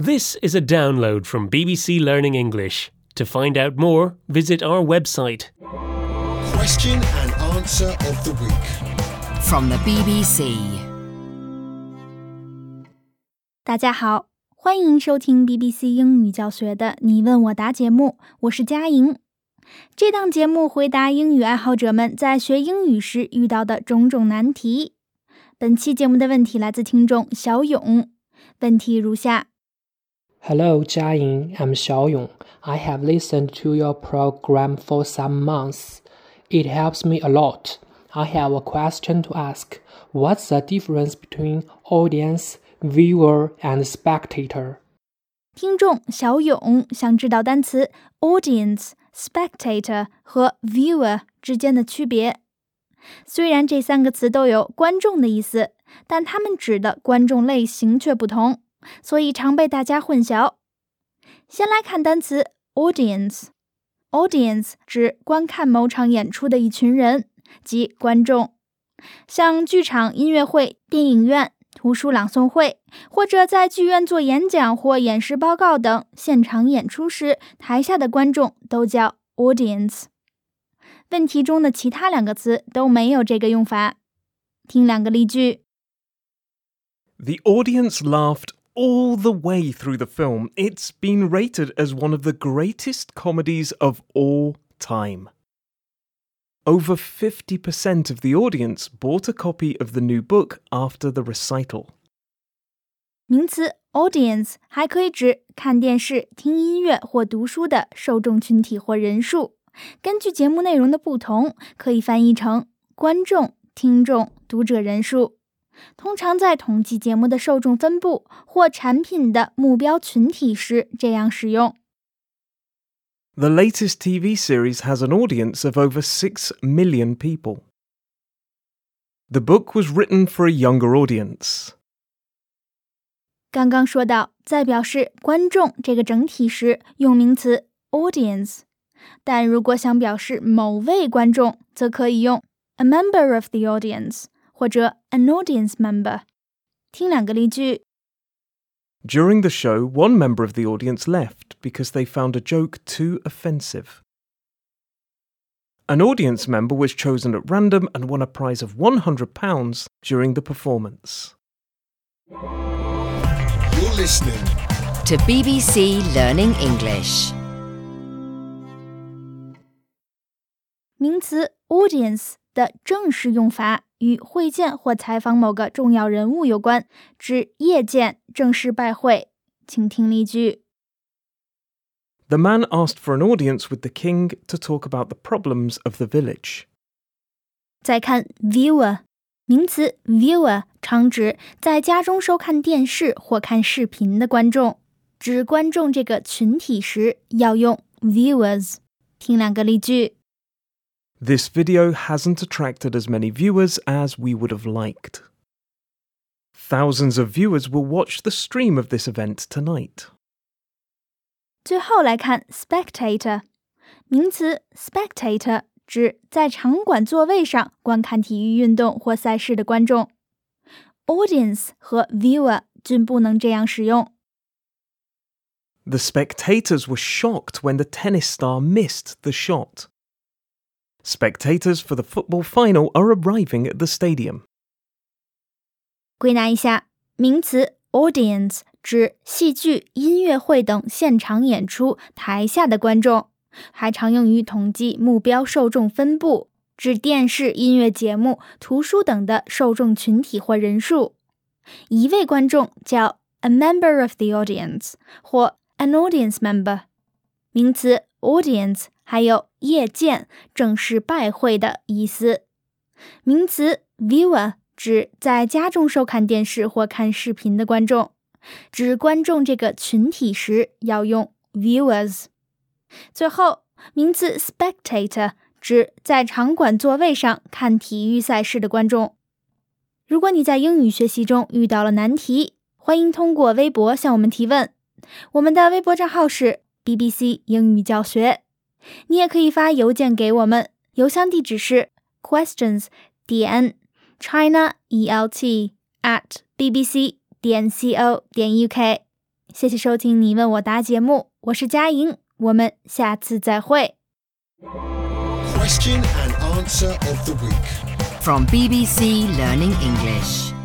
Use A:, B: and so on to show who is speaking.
A: This is a download from BBC Learning English. To find out more, visit our website.
B: Question and answer of the week.
C: From the BBC.
D: 大家好，欢迎收听 BBC 英语教学的你问我答节目，我是佳莹。这档节目回答英语爱好者们在学英语时遇到的种种难题。本期节目的问题来自听众小勇，问题如下。
E: Hello, Jiaying. I'm Xiaoyong. I have listened to your program for some months. It helps me a lot. I have a question to ask. What's the difference between audience, viewer, and spectator?
D: 听众小勇想知道单词 audience、spectator 和 viewer 之间的区别。虽然这三个词都有观众的意思，但它们指的观众类型却不同，所以常被大家混淆。先来看单词 audience。audience 指观看某场演出的一群人，即观众。像剧场、音乐会、电影院、图书朗诵会，或者在剧院做演讲或演示报告等现场演出时，台下的观众都叫 audience。问题中的其他两个词都没有这个用法。听两个例句。
F: The audience laughed all the way through the film. It's been rated as one of the greatest comedies of all time. Over 50% of the audience bought a copy of the new book after the recital.
D: 名词 audience 还可以指看电视、听音乐或读书的受众群体或人数。根据节目内容的不同，可以翻译成观众、听众、读者人数。通常在统计节目的受众分布或产品的目标群体时这样使用。
F: The latest TV series has an audience of over 6 million people. The book was written for a younger audience.
D: 刚刚说到，在表示观众这个整体时用名词 audience， 但如果想表示某位观众，则可以用 a member of the audience或者 an audience member。 听两个例句。
F: During the show, one member of the audience left because they found a joke too offensive. An audience member was chosen at random and won a prize of £100 during the performance.
B: You're listening
C: To BBC Learning English.
D: 名词 audience 的正式用法与会见或采访某个重要人物有关，指夜见、正式拜会。请听例句。
F: The man asked for an audience with the king to talk about the problems of the village.
D: 再看 viewer， 名词 viewer 常指在家中收看电视或看视频的观众，指观众这个群体时要用 viewers。 听两个例句。
F: This video hasn't attracted as many viewers as we would have liked. Thousands of viewers will watch the stream of this event tonight.
D: 最后来看 spectator， 名词 spectator 指在场馆座位上观看体育运动或赛事的观众。audience 和 viewer 均不能这样使用。
F: The spectators were shocked when the tennis star missed the shot. Spectators for the football final are arriving at the stadium.
D: 归纳一下，名词 audience 指戏剧、音乐会等现场演出台下的观众，还常用于统计目标受众分布，指电视、音乐节目、图书等的受众群体或人数。一位观众叫 a member of the audience 或 an audience member。 名词 audience 还有夜见、正式拜会的意思。名词 viewer 指在家中收看电视或看视频的观众，指观众这个群体时要用 viewers。 最后，名词 spectator 指在场馆座位上看体育赛事的观众。如果你在英语学习中遇到了难题，欢迎通过微博向我们提问。我们的微博账号是 BBC 英语教学。你也可以发邮件给我们，邮箱地址是 questions.chinaelt@bbc.co.uk。 谢谢收听你问我答节目，我是佳莹，我们下次再会。
B: Question and answer of the week.
C: From BBC Learning English.